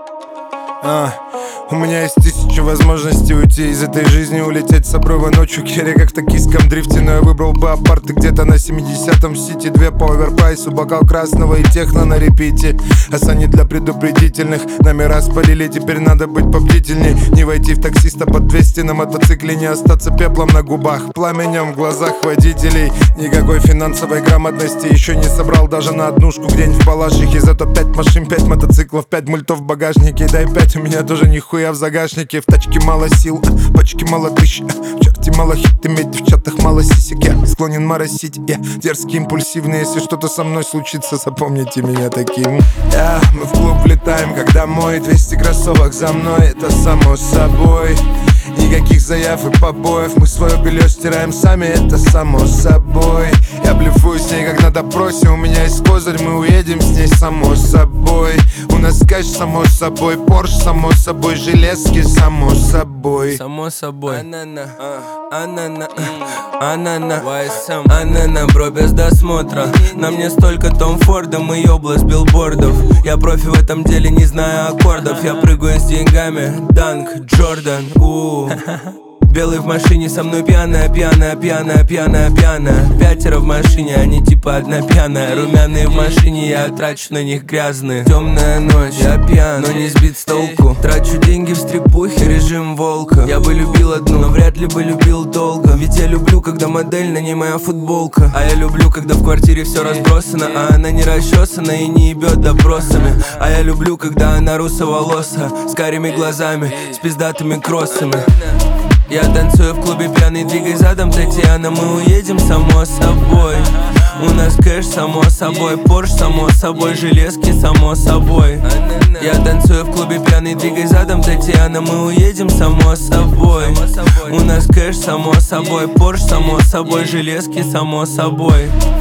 У меня есть 1000 возможностей уйти из этой жизни, улететь с обрыва ночью Керри, как в токийском дрифте. Но я выбрал бы апарты где-то на 70-м в Сити. 2 по оверпрайсу, бокал красного и техно на репите. Асани для предупредительных, номера спалили, теперь надо быть побдительней. Не войти в таксиста под 200 на мотоцикле, не остаться пеплом на губах, пламенем в глазах водителей. Никакой финансовой грамотности еще не собрал даже на однушку где-нибудь в Балашихе. Зато 5 машин, 5 мотоциклов, 5 мультов в багажнике. Дай 5, у меня тоже нихуя в загашнике. В тачке мало сил, пачки мало тысяч. В чарте мало хит, иметь в чатах мало сисек. Я склонен моросить, я дерзкий, импульсивный. Если что-то со мной случится, запомните меня таким. Мы в клуб влетаем, когда мой 200 кроссовок за мной, это само собой. Никаких заяв и побоев, мы свое белье стираем сами, это само собой. Я блефую с ней как на допросе, у меня есть козырь, мы уедем с ней само собой. У нас кэш само собой, Порш само собой, железки само собой. Само собой. Анана, бро, без досмотра. На мне столько Том Фордом и область билбордов. Я профи в этом деле, не знаю аккордов. Я прыгаю с деньгами, Данк, Джордан, Белый в машине, со мной пьяная. 5 в машине, они типа одна пьяная. Румяные в машине, я трачу на них грязные. Темная ночь, я пьян, но не сбит с толку. Трачу деньги в стрипухе, режим волка. Я бы любил одну, но вряд ли бы любил долго. Ведь я люблю, когда модель, на ней моя футболка. А я люблю, когда в квартире все разбросано, а она не расчесана и не ебет допросами. А я люблю, когда она русоволоса, с карими глазами, с пиздатыми кроссами. Я танцую в клубе пьяный, двигай задом, Татьяна, мы уедем само собой. У нас кэш, само собой, Порш, само собой, железки, само собой. Я танцую в клубе пьяный, двигай задом, Татьяна, мы уедем само собой. У нас кэш, само собой, Порш, само собой, железки, само собой.